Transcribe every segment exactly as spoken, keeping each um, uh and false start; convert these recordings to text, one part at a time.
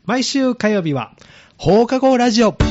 毎週火曜日は放課後ラジオ。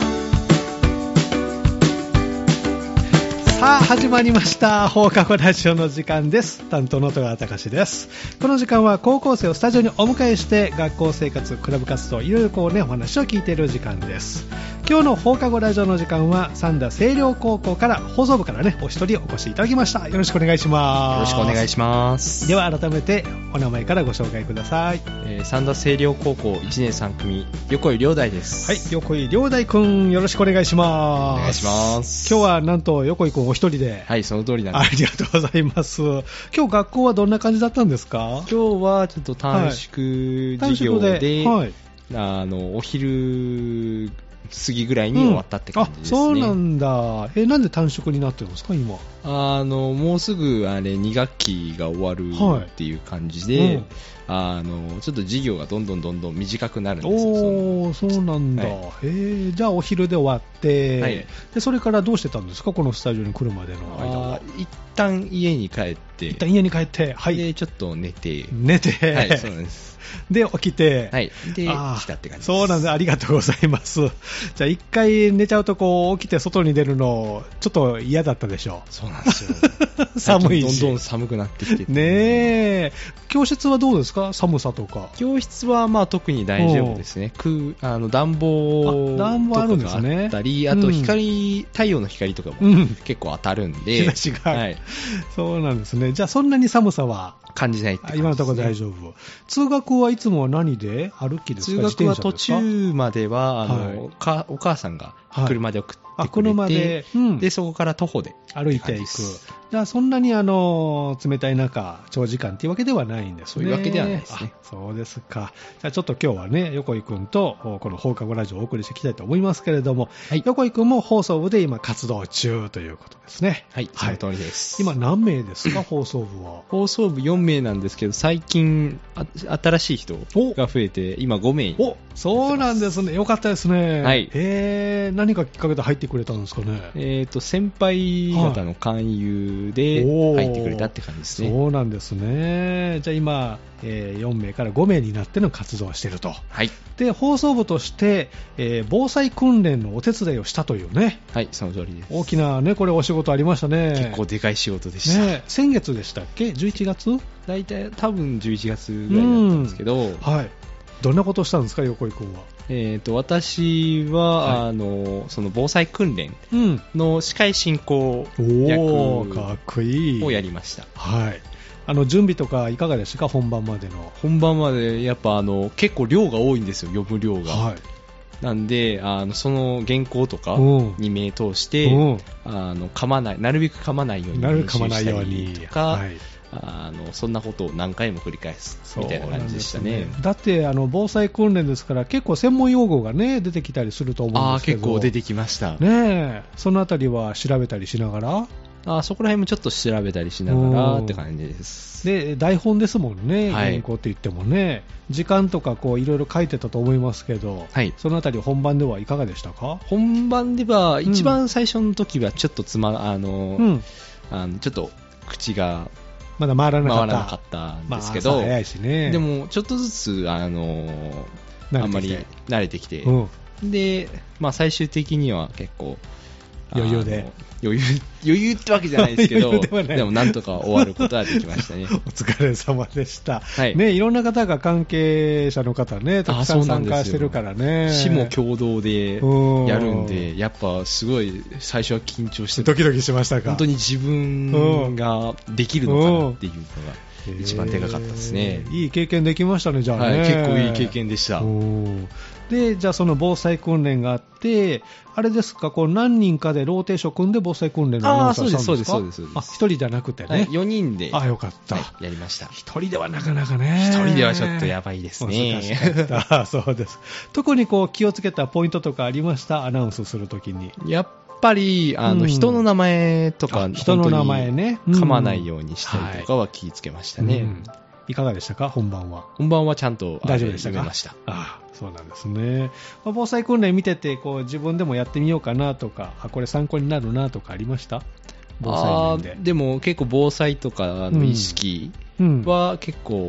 さあ始まりました、放課後ラジオの時間です。担当の戸川隆です。この時間は高校生をスタジオにお迎えして学校生活、クラブ活動、いろいろこうねお話を聞いている時間です。今日の放課後ラジオの時間は三田清涼高校から放送部からねお一人お越しいただきました。よろしくお願いします。 よろしくお願いします。 では改めてお名前からご紹介ください。 えー、三田清涼高校いちねんさん組横井亮大です。 はい、横井亮大くん、よろしくお願いします。 お願いします。 今日はなんと横井くんお一人で。 はい、その通りなんです。 ありがとうございます。今日学校はどんな感じだったんですか？ 今日はちょっと短縮授業で、はい、ではい、あのお昼過ぎぐらいに終わったって感じですね。 うん、あ、そうなんだ。え、なんで短縮になってるんですか今？ あのもうすぐあれに学期が終わるっていう感じで、はい、うん、あのちょっと授業がどんどんどんどん短くなるんですよ。 おー、そうなんだ。はい、えー、じゃあお昼で終わって、はい、でそれからどうしてたんですかこのスタジオに来るまでの間は？ 一旦家に帰って一旦家に帰って、はい、 でちょっと寝て寝て、 はい、そうなんです。 で起きて、 はい、で来たって感じです。 そうなんです。ありがとうございます。じゃあ一回寝ちゃうとこう起きて外に出るのちょっと嫌だったでしょう？ そうなんですよ。 寒いしどんどん寒くなってきてて、 ねえ。教室はどうですか？寒さとか。 教室はまあ特に大丈夫ですね。空あの暖房とかがあったり、あと光、うん、太陽の光とかも結構当たるんで、 日差しが、 はい、 そうなんですね。じゃあそんなに寒さは感じないって感じですね。 今のところ大丈夫。通学はいつも何で歩きですか？ 通学は途中まではあの、はい、かお母さんが車で送ってくれて、はい、あ車で、うん、でそこから徒歩で歩いていく。じゃあそんなにあの冷たい中長時間っていうわけではないんですね。 そういうわけではないですね。 そうですか。じゃあちょっと今日はね横井くんとこの放課後ラジオをお送りしていきたいと思いますけれども、はい、横井くんも放送部で今活動中ということですね。 はい、その通りです。 今何名ですか放送部は？ 放送部よんめいなんですけど、最近あ新しい人が増えて今ごめい。 お、そうなんですね。よかったですね。 はい。 えー、何かきっかけで入ってくれたんですかね？ えーと先輩方の勧誘で入ってくれたって感じですね。 そうなんですね。じゃあ今、えー、よんめいからごめいになっての活動をしていると。 はい。 で放送部として、えー、防災訓練のお手伝いをしたというね。 はい、その通りです。 大きなねこれお仕事ありましたね。 結構でかい仕事でした。 ね、先月でしたっけ？じゅういちがつ？ 大体多分じゅういちがつぐらいだったんですけど、 はい。どんなことをしたんですか横井君は？ えー、と私は、はい、あのその防災訓練の司会進行役かっこいいをやりました。 はい。あの準備とかいかがでしたか？本番までの。 本番までやっぱあの結構量が多いんですよ、読む量が。 はい。 なんであのその原稿とかに名通してあの噛まない、なるべく噛まないように練習したりとか、はい、あのそんなことを何回も繰り返すみたいな感じでしたね。 だってあの防災訓練ですから結構専門用語が、ね、出てきたりすると思うんですけど。 あ、結構出てきました、 ね、そのあたりは調べたりしながら。 あ、そこら辺もちょっと調べたりしながらって感じです。 で台本ですもんね、はい、原稿って言ってもね、時間とかこういろいろ書いてたと思いますけど、はい、そのあたり本番ではいかがでしたか？ 本番では一番最初の時はちょっとつまあの、うん、あのちょっと口がまだ回らなかった、 回らなかったんですけど、 まあ、早いしね、 でもちょっとずつあのあんまり慣れてきて、うん、で、まあ、最終的には結構余裕で余裕余裕ってわけじゃないですけどで, でもなんとか終わることはできましたね。 お疲れ様でした、はい、ね、いろんな方が関係者の方ねたくさん参加してるからね。 市も共同でやるんでやっぱすごい最初は緊張してドキドキしましたか？ 本当に自分ができるのかなっていうのが一番でかかったですね。 いい経験できましたね。じゃあね、 はい、結構いい経験でした。 でじゃあその防災訓練があってあれですか、こう何人かでローテーション組んで防災訓練のアナウンサーしたんですか？ そうですそうですそうです。 あ、一人じゃなくてね、はい、 よにんで。 あ、よかった、 はい、やりました。 一人ではなかなかね、 一人ではちょっとやばいですね。 難しかったそうです。特にこう気をつけたポイントとかありました？アナウンスするときに。 やっぱりあの、うん、人の名前とか人の名前ね噛まないようにしたりとかは気をつけましたね、 はい、うん、いかがでしたか？本番は。 本番はちゃんと大丈夫でしたか？ 読めました。 ああ、そうなんですね。防災訓練見ててこう自分でもやってみようかなとか、あ、これ参考になるなとかありました？防災面で。 あ、でも結構防災とかの意識は結構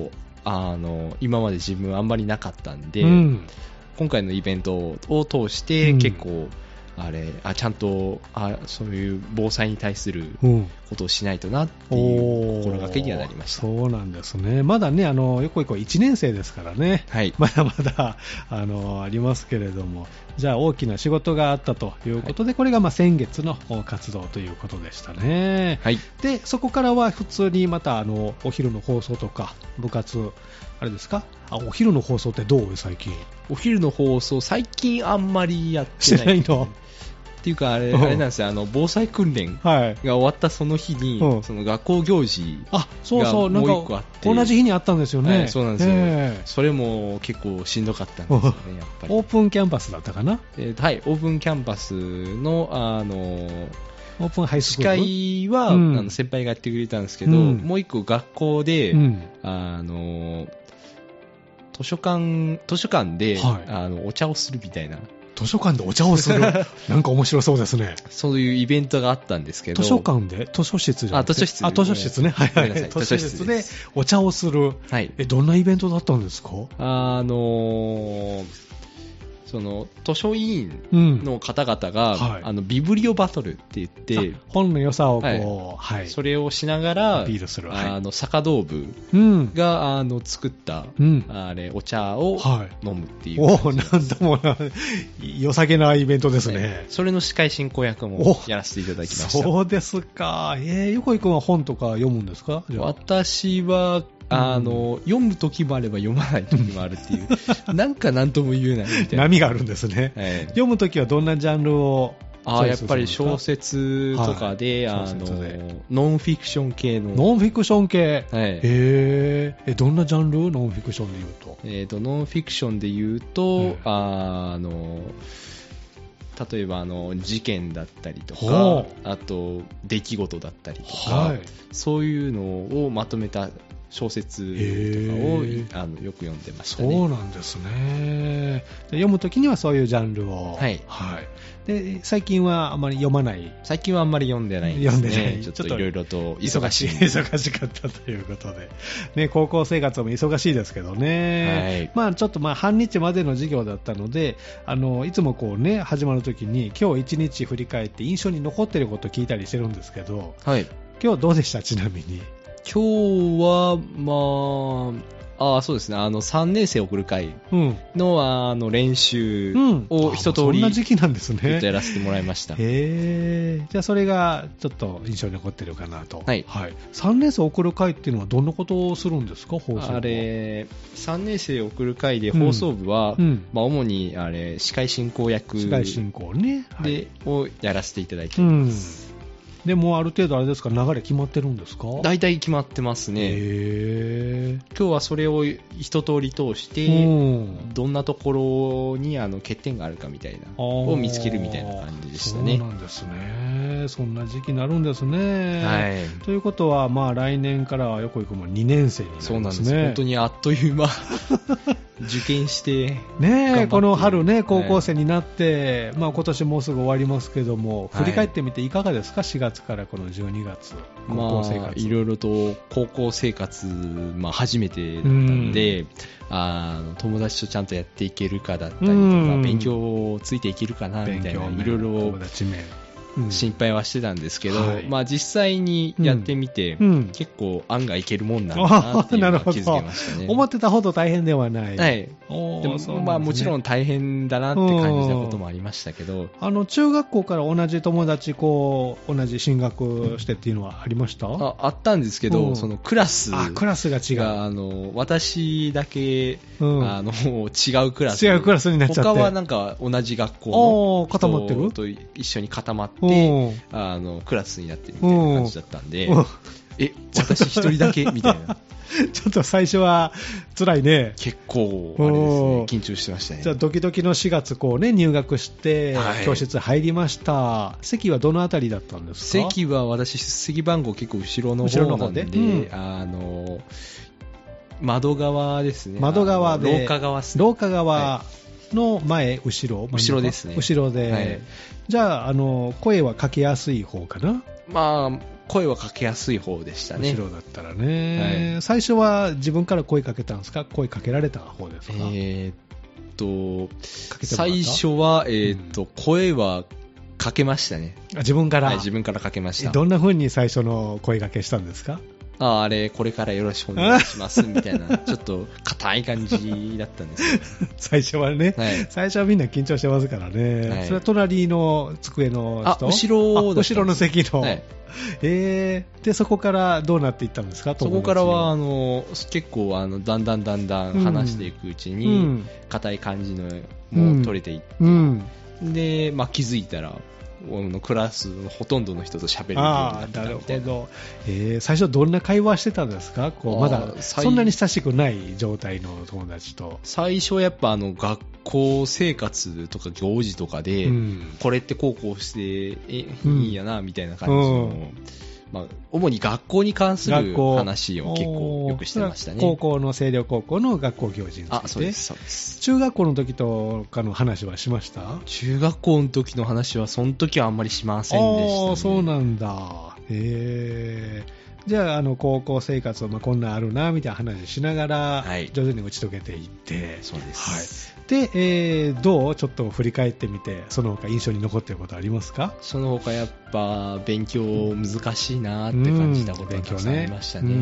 あの今まで自分あんまりなかったんで、 うん、 今回のイベントを通して結構、うんあれあちゃんとあそういう防災に対することをしないとなっていう心がけにはなりました。 そうなんですね。まだねあのよこいこいちねん生ですからね、はい、まだまだ あのありますけれども、じゃあ大きな仕事があったということで、はい、これがまあ先月の活動ということでしたね、はい、でそこからは普通にまたあのお昼の放送とか部活あれですか、あお昼の放送ってどう最近？ お昼の放送最近あんまりやってない。 してないの？ っていうかあれ、うん、あれなんですよ、あの防災訓練が終わったその日に、はい、その学校行事がもう一個あって、 同じ日にあったんですよね、 はい、そうなんですよ、えー、それも結構しんどかったんですよね、やっぱり。 オープンキャンパスだったかな、 えー、はい、オープンキャンパスの、あのー、 オープンハイスクール司会は、うん、あの先輩がやってくれたんですけど、うん、もう一個学校で、うん、あのー、図書館図書館で、はい、あのお茶をするみたいな。 図書館でお茶をするなんか面白そうですね。 そういうイベントがあったんですけど、 図書館で図書室じゃなくて、 あ図書室あ図書室ね、はいはい、図書室でお茶をする、はい、えどんなイベントだったんですか？ あのーその図書委員の方々が、うんはい、あのビブリオバトルって言って本の良さをこう、 はいはい、それをしながらアピールする、はい、 あの酒道部が、うん、あの作った、うん、あれお茶を飲むっていう、 はい、おなんともな良さげなイベントですね、はい、 それの司会進行役もやらせていただきました。 そうですか。えー、横井君は本とか読むんですか？ 私はあの、うん、読むときもあれば読まないときもあるっていうなんか何とも言えないみたいな波があるんですね、はい、読むときはどんなジャンルをあやっぱり小説とかで、はい、あのノンフィクション系のノンフィクション系、はい、えー、えどんなジャンル？ノンフィクションで言うと、 えーとノンフィクションで言うと、うん、あの例えばあの事件だったりとか、あと出来事だったりとか、はい、そういうのをまとめた小説とかをあのよく読んでましたね。 そうなんですね。読むときにはそういうジャンルを、はいはい、で最近はあまり読まない。 最近はあんまり読んでないですね。読んでない。ちょっといろいろと忙しい忙しかったということで、ね、高校生活も忙しいですけどね、はい、まあちょっとまあ半日までの授業だったので、あのいつもこうね始まるときに今日一日振り返って印象に残っていることを聞いたりしてるんですけど、はい、今日どうでした？ちなみに今日は、まあ、あそうですね、あのさんねん生送る会の、うん、あの練習を一通り、 そんな時期なんですね。 やらせてもらいました。 へー、じゃあそれがちょっと印象に残ってるかなと。はい。はい、さんねん生送る会っていうのはどんなことをするんですか？放送部は。あれ、 さんねん生送る会で放送部は、うんうん、まあ、主にあれ司会進行役司会進行ね、 はい、でをやらせていただいています。 うんでもある程度あれですか、流れ決まってるんですか？ 大体決まってますね。へー。今日はそれを一通り通して、うん、どんなところにあの欠点があるかみたいなを見つけるみたいな感じでしたね。 そうなんですね。そんな時期になるんですね。はい。ということは、まあ来年からは横井君もにねん生になりますね。 そうなんです。本当にあっという間。受験してね、この春ね高校生になって、はい、まあ、今年もうすぐ終わりますけども、振り返ってみていかがですか？しがつからこのじゅうにがつ高校生活、まあ、 いろいろと高校生活、まあ、初めてだったんで、うん、あの友達とちゃんとやっていけるかだったりとか、うん、勉強ついていけるかなみたいないろいろ友達面心配はしてたんですけど、はい、まあ、実際にやってみて、うん、結構案外いけるもんなんだなっていうのが気づきましたね。 思ってたほど大変ではない。 はい。でも、ね、まあ、もちろん大変だなって感じたこともありましたけど、 あの中学校から同じ友達こう同じ進学してっていうのはありました？ あ, あったんですけど、そのクラスあクラスが違う。 あの私だけ、うん、あの違うクラス。 違うクラスになっちゃって。 他はなんか同じ学校の人と一緒に固まって。あのクラスになってるみたいな感じだったんで、え、私一人だけみたいな。 ちょっと最初は辛いね。 結構あれですね、緊張してましたね。 じゃあドキドキのしがつこうね入学して、はい、教室入りました。席はどのあたりだったんですか？ 席は私席番号結構後ろの方なんで、うん、あの窓側ですね。 窓側で廊下側ですね。廊下側の前、後ろ後ろですね。 後ろで、はい、じゃあ、あの声はかけやすい方かな？ まあ声はかけやすい方でしたね。 後ろだったらね、はい、最初は自分から声かけたんですか、声かけられた方ですか？ えー、っと最初は、えー、っと、うん、声はかけましたね。 あ、自分から、 はい、自分からかけました。 どんな風に最初の声かけしたんですか？ ああ、あれこれからよろしくお願いしますみたいなちょっと硬い感じだったんですけど最初はね、はい、最初はみんな緊張してますからね、はい、それは隣の机の人、 あ、後ろ後ろの席の、はい、えー、でそこからどうなっていったんですか？ そこからはあの結構あのだんだんだんだん話していくうちに硬、うん、い感じのもう取れていって、うんうん、で、まあ、気づいたらクラスのほとんどの人と喋れるようになったみたいな。あ、なるほど。 えー、最初どんな会話してたんですか？こうまだそんなに親しくない状態の友達と。 最初やっぱあの学校生活とか行事とかで、うん、これってこうこうしてえいいんやなみたいな感じの、うん、まあ、主に学校に関する話を結構よくしてましたね。 高校の星稜高校の学校行事について。 あ、そうですそうです。 中学校の時とかの話はしました？ 中学校の時の話はその時はあんまりしませんでしたね。 ああ、そうなんだ。へえ。じゃあ、あの高校生活はまあこんなんあるなみたいな話しながら、はい、徐々に打ち解けていって、 そうです。 はい、で、えー、どうちょっと振り返ってみて、その他印象に残っていることありますか？ その他やっぱ勉強難しいなって感じたことがたくさんありましたね。うん、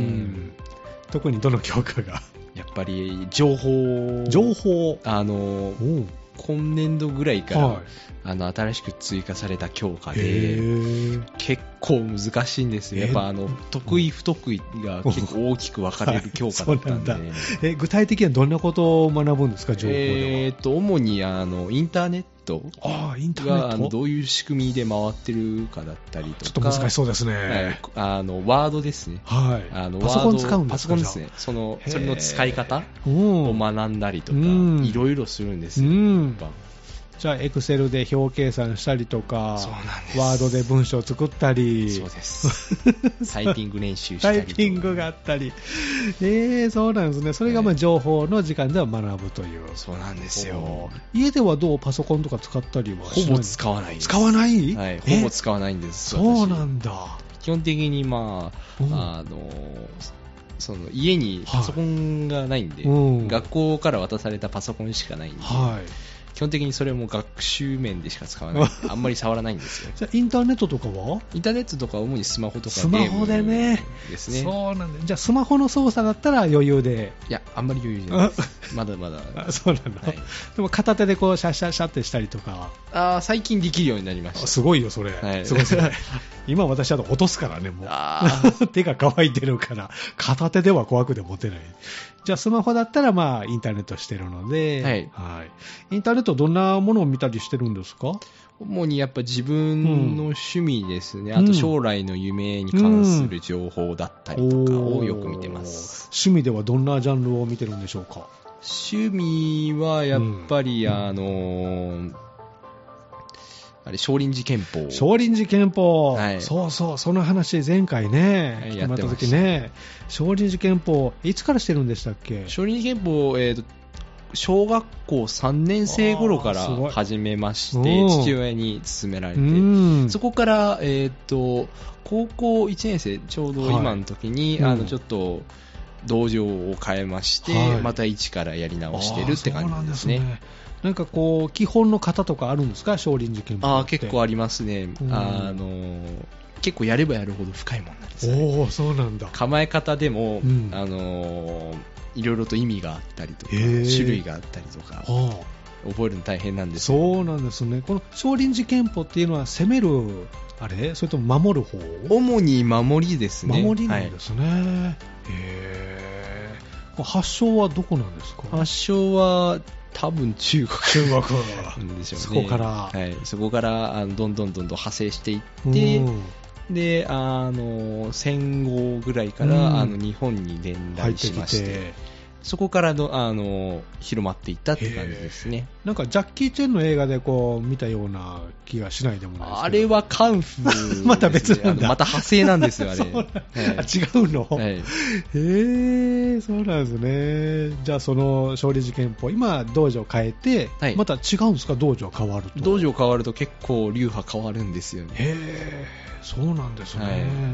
特にどの教科が？ やっぱり情報情報あの今年度ぐらいから、はい、あの新しく追加された教科で結構難しいんですよ。やっぱあの得意不得意が結構大きく分かれる教科だったんで、はい、 そうなんだ。え、具体的にはどんなことを学ぶんですか？情報では。 えー、と主にあのインターネットああ、インターネットがあのどういう仕組みで回ってるかだったりとか、 ちょっと難しそうですね。はい、 あのワードですね。 はい。 あのパソコン使うんですか？ パソコンですね。そのそれの使い方を学んだりとか、いろいろするんですよ。うん、 じゃあエクセルで表計算したりとか、 そうなんです。 ワードで文章を作ったり、 そうですタイピング練習したりとか、 タイピングがあったり、えー、そうなんですね。それがまあ情報の時間では学ぶという。 そうなんですよ。 家ではどうパソコンとか使ったりはしない？ ほぼ使わないです。 使わない？ はい、ほぼ使わないんです。 そうなんだ。 基本的にまあ、うん、あのその家にパソコンがないんで、はい、うん、学校から渡されたパソコンしかないんで、はい、基本的にそれも学習面でしか使わないあんまり触らないんですよ。 じゃあインターネットとかは？ インターネットとかは主にスマホとかスマホでね。 ですね。 そうなんだ。じゃあスマホの操作だったら余裕で？ いや、あんまり余裕じゃないです。まだまだ。 あ、そうなんだ、はい。でも片手でこうシャッシャッシャッってしたりとか。 あ、最近できるようになりました。 すごいよそれ。はい、すごいすごい。今私だと落とすからね、もう。あ手が乾いてるから片手では怖くて持てない。じゃあスマホだったらまあインターネットしてるので、はいはい、インターネットどんなものを見たりしてるんですか？ 主にやっぱ自分の趣味ですね、うん、あと将来の夢に関する情報だったりとかをよく見てます、 うん、趣味ではどんなジャンルを見てるんでしょうか？ 趣味はやっぱり、うん、あのーあれ少林寺拳法少林寺拳法、はい、そうそう、その話前回ね、はい、やってましたね。少林寺拳法いつからしてるんでしたっけ？ 少林寺拳法、えーと、小学校さんねん生頃から始めまして、父親に勧められて、そこから、えーと、高校いちねん生ちょうど今の時に、はい、あのちょっと道場を変えまして、はい、また一からやり直してるって感じですね。 なんかこう基本の型とかあるんですか？少林寺拳法って。 あ、結構ありますね、うん、あの結構やればやるほど深いもんなんですよね。 おー、そうなんだ。 構え方でも、うん、あのいろいろと意味があったりとか種類があったりとか覚えるの大変なんです。 そうなんですね。この少林寺拳法っていうのは攻めるあれ、それとも守る方？ 主に守りですね。 守りなんですね、はい、へー。発祥はどこなんですか？ 発祥は多分中国中国でしょうね。 そこから、 はい、そこからあのどんどんどんどん派生していって、うん、であの戦後ぐらいから、うん、あの日本に伝来しまして、 そこからの、あの広まっていったって感じですね。 なんかジャッキー・チェンの映画でこう見たような気がしないでもないですけど。 あれはカンフー、ね、 また別なんだ。 また派生なんですよ、あれ。はい、 あ、違うの、はい、へえ、そうなんですね。じゃあその少林寺拳法、今道場変えて、はい、また違うんですか、道場変わると。 道場変わると結構流派変わるんですよね。 へえ、そうなんですね。はい、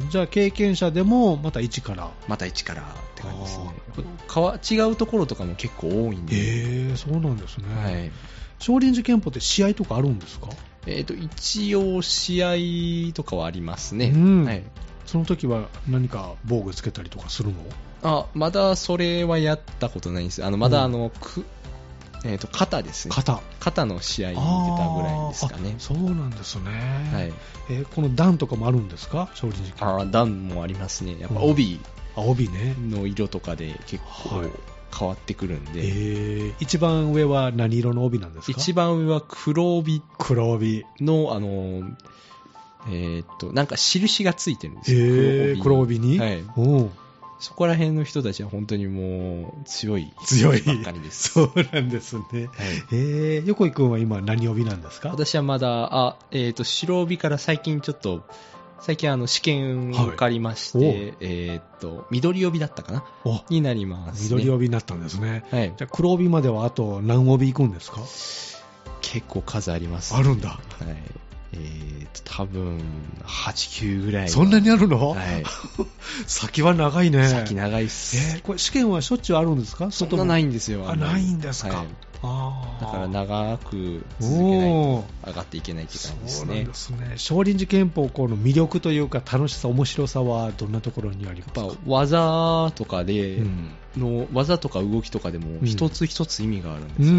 じゃあ経験者でもまた一からまた一からって感じですね。かわ違うところとかも結構多いんで。 へえ、そうなんですね。 はい、 少林寺拳法って試合とかあるんですか？ えーと、一応試合とかはありますね。 うん、 はい、 その時は何か防具つけたりとかするの？ あ、まだそれはやったことないんです。あのまだあの、うん、くえーと肩ですね。 肩肩の試合に出たぐらいですかね。 そうなんですね。 はい、 えー、この段とかもあるんですか？少林寺拳法。 あ、段もありますね。やっぱ帯の色とかで結構変わってくるんで。 はい、えー、一番上は何色の帯なんですか？ 一番上は黒帯。 黒帯のあのえー、っとなんか印がついてるんですよ。 えー、黒帯に。はい。おそこら辺の人たちは本当にもう強い強いばっかりです。 そうなんですね。はい、えー、横井君は今何帯なんですか？ 私はまだあ、えー、と白帯から最近ちょっと最近あの試験受かりまして、はい、えー、と緑帯だったかなになります、ね。 緑帯になったんですね。はい、じゃあ黒帯まではあと何帯行くんですか？ 結構数あります、 ね。あるんだ。 はい。えーと、多分、はち、きゅうぐらい。 そんなにあるの？ はい。 先は長いね。 先長いっす。 えー、これ試験はしょっちゅうあるんですか？ そんなないんですよ。 あ、ないんですか。はい、 あだから長く続けないと上がっていけないって感じですね。 そうなんですね。少林寺拳法この魅力というか楽しさ、面白さはどんなところにありますか？ やっぱ技とかで、うん、の技とか動きとかでも一つ一つ意味があるんですよ、ね。うん、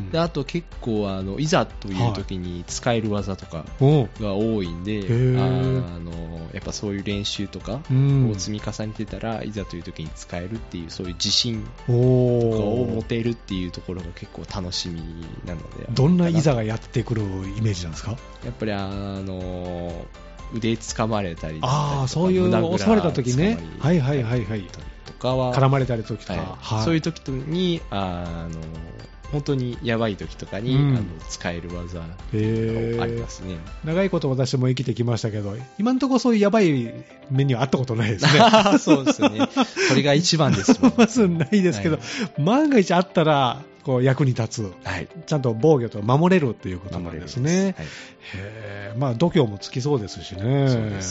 であと結構あのいざという時に使える技とかが多いんで、はい、あのやっぱそういう練習とかを積み重ねてたら、うん、いざという時に使えるっていうそういう自信とかを持てるっていうところが結構楽しみなので。 どんないざがやってくるイメージなんですか？ やっぱりあの腕掴まれたりだったりとか、 ああ、そういう襲われた時ね。はいはいはいはい。 とかは絡まれたり時とか、はいはい、そういう時にあの本当にやばい時とかに、うん、あの使える技がありますね。 長いこと私も生きてきましたけど、今のところそういうやばい目にはあったことないですね。 そうですね。それが一番ですもん。 まずないですけど、はい、万が一あったらこう役に立つ、はい、ちゃんと防御と守れるということなんですね。はい、へまあ度胸もつきそうですしね。 そうです。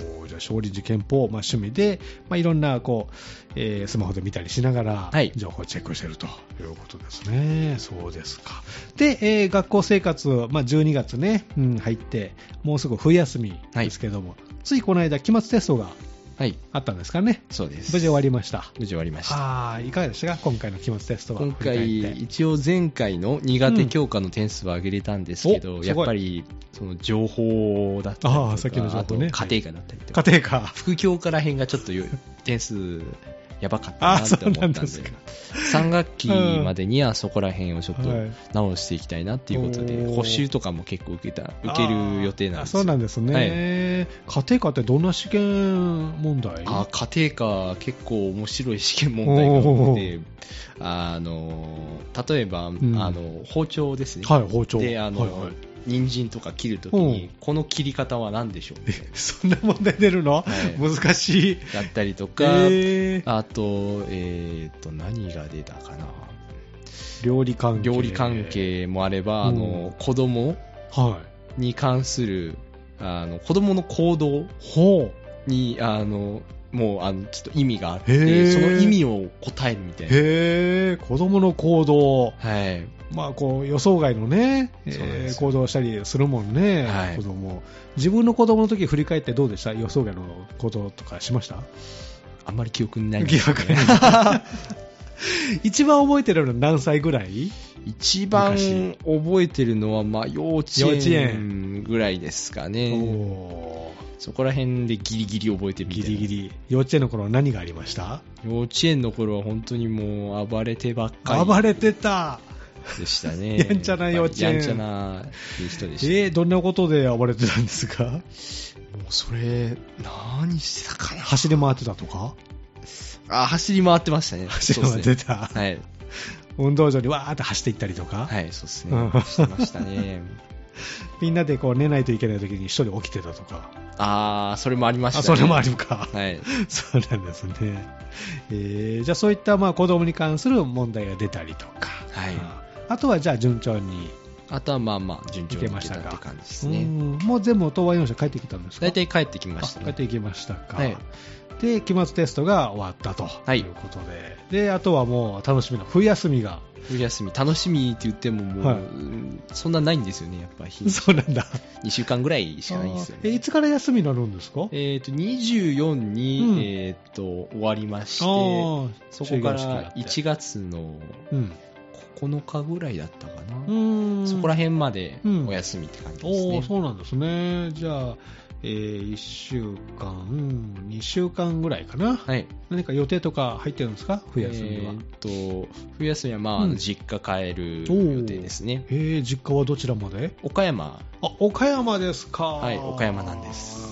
おじゃあ少林寺拳法、まあ、趣味で、まあ、いろんなこう、えー、スマホで見たりしながら、はい、情報をチェックしているということですね。そうですか。で、えー、学校生活、まあ、じゅうにがつね、うん、入ってもうすぐ冬休みですけども、はい、ついこの間期末テストがはい、あったんですかね。 そうです。 無事終わりました。 無事終わりました。 ああ、いかがでしたか今回の期末テストは。 今回一応前回の苦手教科の点数は上げれたんですけど、うん、やっぱりその情報だったりとか、あ, さっきの情報、ね、あと家庭科だったりとか、 家庭科副教科ら辺がちょっと点数やばかったなって思ったんで、さん学期までにはそこら辺をちょっと直していきたいなっていうことで、はい、補習とかも結構受けた受ける予定なんですよ。 そうなんですね、はい、家庭科ってどんな試験問題？ あ、家庭科結構面白い試験問題が多くて、あの例えば、うん、あの包丁ですね、 はい、包丁であの、はいはい、人参とか切るときにこの切り方は何でしょうみたいな、 そんな問題出るの、はい、難しいだったりとか、えー、あと、えー、と何が出たかな、 料理関係料理関係もあれば、うん、あの子供に関するあの子供の行動にあのもうあのちょっと意味があってその意味を答えるみたいな。 へー、子供の行動、 はい、 まあこう予想外のね、えー、行動したりするもんね、はい、子供。自分の子供の時振り返ってどうでした？予想外の行動とかしました？ あんまり記憶にないんですよね。 記憶ない一番覚えてるのは何歳ぐらい？ 一番覚えてるのはまあ幼稚園ぐらいですかね。おそこら辺でギリギリ覚えてるみたいな。 ギリギリ。幼稚園の頃は何がありました？ 幼稚園の頃は本当にもう暴れてばっかり暴れてたでしたね。 やんちゃな幼稚園、 やんちゃな人でした、 ね。えー、どんなことで暴れてたんですか？もうそれ何してたかな。 走り回ってたとか？ あ、走り回ってましたね。 走り回ってた。 はい。 運動場にわーって走っていったりとか。 はい、そうですね。してましたね。 みんなでこう寝ないといけない時に一人起きてたとか。 ああ、それもありましたね。 あ、それもあるか。 はい。 そうなんですね。えー、じゃあそういったまあ子供に関する問題が出たりとか。 はい。 あとはじゃあ順調に。 あとはまあまあ順調にいけたって感じですね。 うん、もう全部答え用紙帰ってきたんですか？ 大体帰ってきましたね。 帰ってきましたか。 はい。 で、期末テストが終わったということで、はい、で、あとはもう楽しみな冬休みが。 冬休み、楽しみって言ってももう、はい、そんなないんですよね、やっぱり。 そうなんだ。 にしゅうかんぐらいしかないんですよね。 え、いつから休みになるんですか？ えっと、にじゅうよっかに、うん、えっと、終わりまして、そこからいちがつのここのかぐらいだったかな。うん、そこら辺までお休みって感じですね。 うん、おー、そうなんですね。じゃあ、えー、いっしゅうかん、にしゅうかんぐらいかな。 はい。 何か予定とか入ってるんですか？冬休みは。 えー、っと、冬休みはまあ、うん、実家帰る予定ですね。 えー、実家はどちらまで？ 岡山。 あ、岡山ですか。 はい、岡山なんです。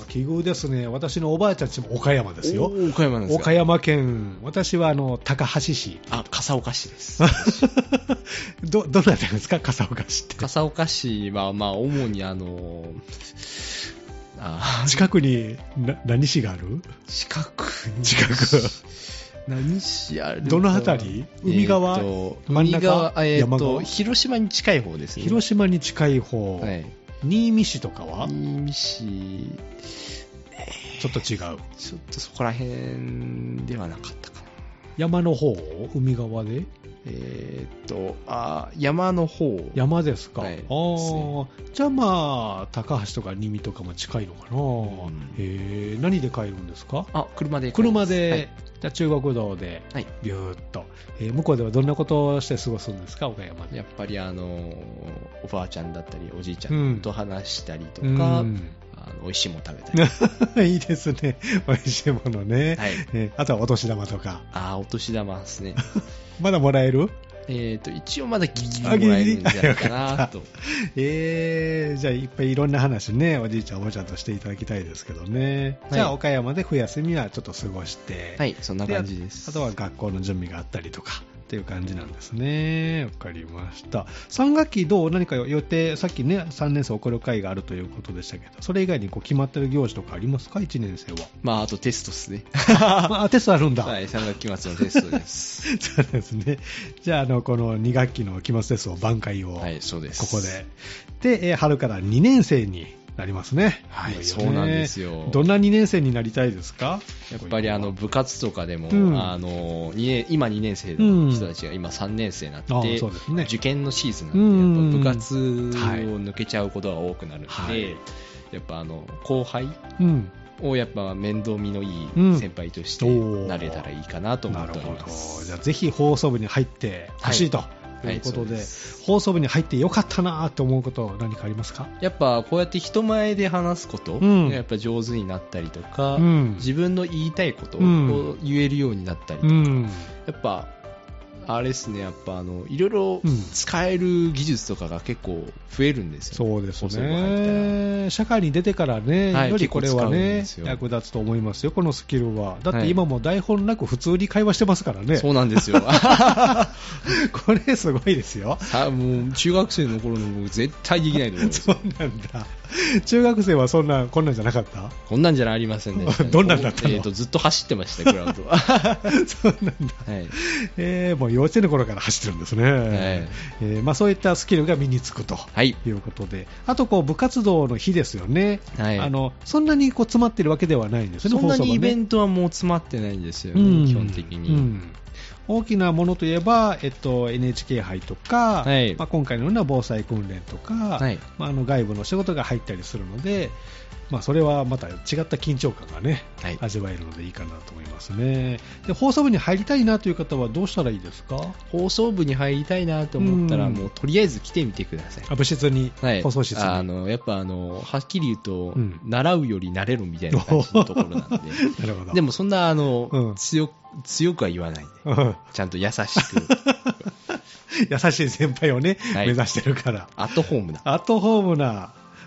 奇遇ですね。私のおばあちゃんちも岡山ですよ。 岡山なんですか。 岡山県。私はあの高梁市。 あ、笠岡市です。 ど、どなたですか？笠岡市って。 笠岡市はまあ、主にあの、 あ近くにな何市がある？ 近くに近く何市ある？ どのあたり？海側、えー、真ん中、 海側、えー、 山側？ 広島に近い方ですね。 広島に近い方、 はい、 新見市とかは？ 新見市、 ちょっと違う。 ちょっとそこら辺ではなかったかな。 山の方？海側で？ えー、っとあ山の方。 山ですか。はい、ああ、 じゃあまあ高橋とか新見とかも近いのかな。うん、へえ、何で帰るんですか？ あ、車で帰ります。車で、はい、じゃあ中国道でビューッと、はい、えー、向こうではどんなことをして過ごすんですか？岡山で。 やっぱりあのおばあちゃんだったりおじいちゃんと話したりとか、うん、あの美味しいもの食べたりいいですね、美味しいものね、 はい、 ね、あとはお年玉とか。 あ、お年玉ですねまだもらえる？ えーと、一応まだ聞きもらえるんじゃないかなと。 えー、じゃあいっぱいいろんな話ね、おじいちゃんおばあちゃんとしていただきたいですけどね、はい、じゃあ岡山で冬休みはちょっと過ごして、 はい、そんな感じです。 あとは学校の準備があったりとかっていう感じなんですね。わかりました。さん学期どう？何か予定、さっきねさんねん生送る会があるということでしたけど、それ以外にこう決まってる行事とかありますか？いちねん生は。 まああとテストですねあ、テストあるんだ。 はい、さん学期末のテストですそうですね。じゃあ、あのこのに学期の期末テストを挽回を、 はい、そうです。 ここでで、春からにねん生になりますね。 はい、そうなんですよ。 どんなにねん生になりたいですか？ やっぱりあの部活とかでも、うん、あのにねん今にねん生の人たちが今さんねん生になって、うんそうですね、受験のシーズンなんで、やっぱ部活を抜けちゃうことが多くなるので、はい、やっぱあの後輩をやっぱ面倒見のいい先輩としてなれたらいいかなと思っております。 うん、じゃあぜひ放送部に入ってほしいと。はいということで、はい、放送部に入ってよかったなと思うこと何かありますか？ やっぱこうやって人前で話すこと、うん、やっぱ上手になったりとか、うん、自分の言いたいことを言えるようになったりとか、うん、やっぱあれですね、やっぱあのいろいろ使える技術とかが結構増えるんですよ、 ね、そうですね。社会に出てからね、はい、よりこれはね役立つと思いますよ、このスキルは。だって今も台本なく普通に会話してますからね。 そうなんですよこれすごいですよ。 さあもう中学生の頃の僕絶対できないと思います。 そうなんだ。中学生はそんなこんなんじゃなかった？ こんなんじゃありませんでした、ね、 どんなんだったの？ えーと、ずっと走ってましたグラウンドはそうなんだ、はい、えー、もう幼稚園の頃から走ってるんですね、はい、えーまあ、そういったスキルが身につくということで、はい、あとこう部活動の日ですよね、はい、あのそんなにこう詰まってるわけではないんですよね。 そんなにイベントはもう詰まってないんですよね、うん、基本的に、うん、 大きなものといえば、えっと、エヌエイチケー 杯とか、はい、まあ、今回のような防災訓練とか、はい、まあ、あの外部の仕事が入ったりするので、まあ、それはまた違った緊張感がね、はい、味わえるのでいいかなと思いますね。で、放送部に入りたいなという方はどうしたらいいですか？ 放送部に入りたいなと思ったら、もうとりあえず来てみてください。 あ、部室に、はい、放送室に。 あのやっぱあのはっきり言うと、うん、習うより慣れるみたいな感じのところなんでなるほど。でもそんなあの、うん、強く強くは言わないで、ちゃんと優しく優しい先輩をね、はい、目指してるから。 アットホームなアットホームな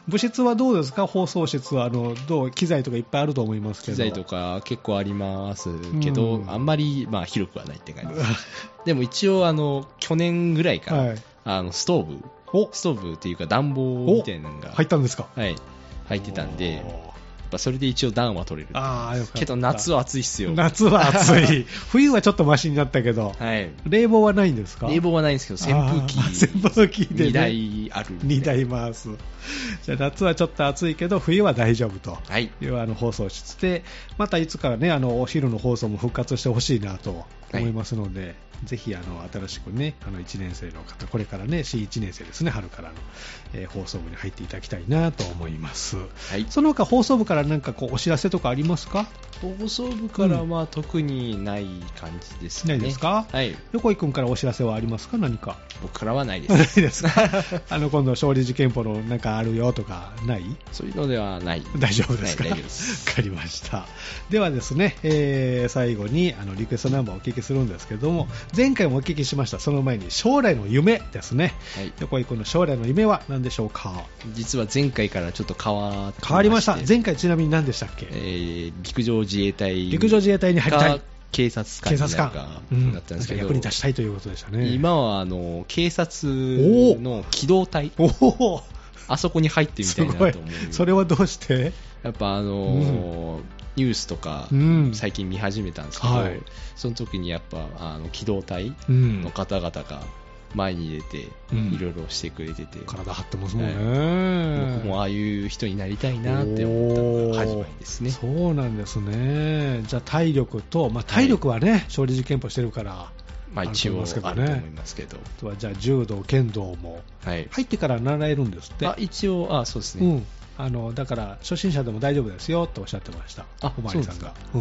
部室はどうですか？放送室はあのどう機材とかいっぱいあると思いますけど。 機材とか結構ありますけど、うん、あんまりまあ広くはないって感じですでも一応あの去年ぐらいから、はい、あのストーブストーブっていうか暖房みたいなのが入ったんですか？ はい、入ってたんで、やっぱそれで一応暖は取れる。ああ、よかった。けど夏は暑いっすよ。 夏は暑い。冬はちょっとマシになったけど、はい、冷房はないんですか？ 冷房はないんですけど、扇風機扇風機で、ね、 にだいある。 にだい回す。じゃあ夏はちょっと暑いけど冬は大丈夫というあの放送室で、またいつからねあのお昼の放送も復活してほしいなと思いますので、はい、ぜひあの新しくねあのいちねん生の方、これからね シーいち 年生ですね、春からの、えー、放送部に入っていただきたいなと思います、はい、その他放送部から何かこうお知らせとかありますか？ 放送部からは、まあ、特にない感じですね。 ないですか？はい。横井君からお知らせはありますか？何か。 僕からはないです。 ないですか？あの今度勝利寺拳法のなんかあるよとかない？ そういうのではない。 大丈夫ですか？大丈夫です。わかりました。ではですね、えー、最後にあのリクエストナンバーをお聞きするんですけども、前回もお聞きしました。その前に将来の夢ですね。はい、横井君の将来の夢は何でしょうか？ 実は前回からちょっと変わってまして。 変わりました。前回ちなみに何でしたっけ？ えー、陸上自衛隊。 陸上自衛隊に入りたい。 警察官になるかだったんですけど、 役に立ちたいということでしたね。 今はあの警察の機動隊、 おあそこに入ってみたいなと思う。 それはどうして？ やっぱあのーうん、ニュースとか最近見始めたんですけど、うんはい、その時にやっぱあの機動隊の方々が前に出ていろいろしてくれてて、うん、 体張ってますもんね、 はい、僕もああいう人になりたいなって思ったのが始まりですね。 そうなんですね。じゃあ体力と、まあ、体力はね、はい、勝利寺拳法してるからまあ、一応あると思いますけど、 あとはじゃあ柔道剣道も入ってから習えるんですって、 はい、あ一応あそうですね、 うん、あのだから初心者でも大丈夫ですよとおっしゃってました、おまわりさんが。うん、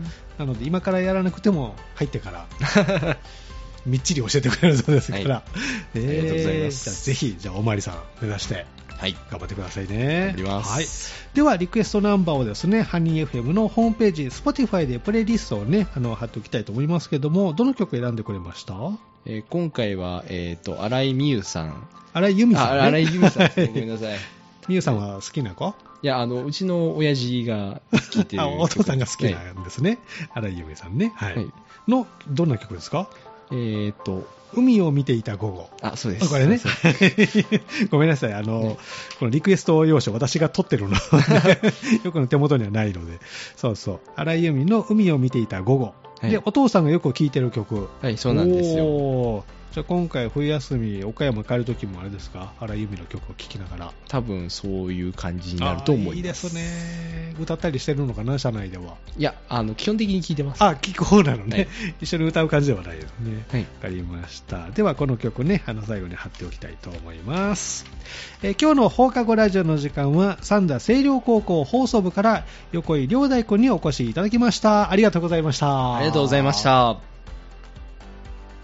なので今からやらなくても入ってからみっちり教えてくれるそうですから、はい、えー、ありがとうございます。じゃあぜひじゃあおまわりさん目指して頑張ってくださいね。 頑張ります。 はい、ではリクエストナンバーをですね、ハニー エフエム のホームページ Spotify でプレイリストをねあの貼っておきたいと思いますけども、どの曲選んでくれました？ えー、今回は、えー、と新井美優さん。 新井由美さん、ね、 新井由美さんごめんなさい。 美優さんは好きな子？ いや、あのうちの親父が聴いてるお父さんが好きなんですね、はい、新井由美さんね、はいはい、のどんな曲ですか？えーと海を見ていた午後。 あ、そうです。 これね。ごめんなさい。あの、ね、このリクエスト用紙、私が取ってるの。よくの手元にはないので。そうそう。新井由美の海を見ていた午後。はい、で、お父さんがよく聴いてる曲。 はい、そうなんですよ。 じゃあ今回冬休み岡山帰るときもあれですか、新井由美の曲を聴きながら。 多分そういう感じになると思います。 いいですね。歌ったりしてるのかな、社内では。 いや、あの基本的に聴いてます。 あ、聴く方なのね、はい、一緒に歌う感じではないですね。はい、わかりました。ではこの曲ね、あの最後に貼っておきたいと思います。えー、今日の放課後ラジオの時間は三田清涼高校放送部から横井亮大君にお越しいただきました。ありがとうございました。 ありがとうございました。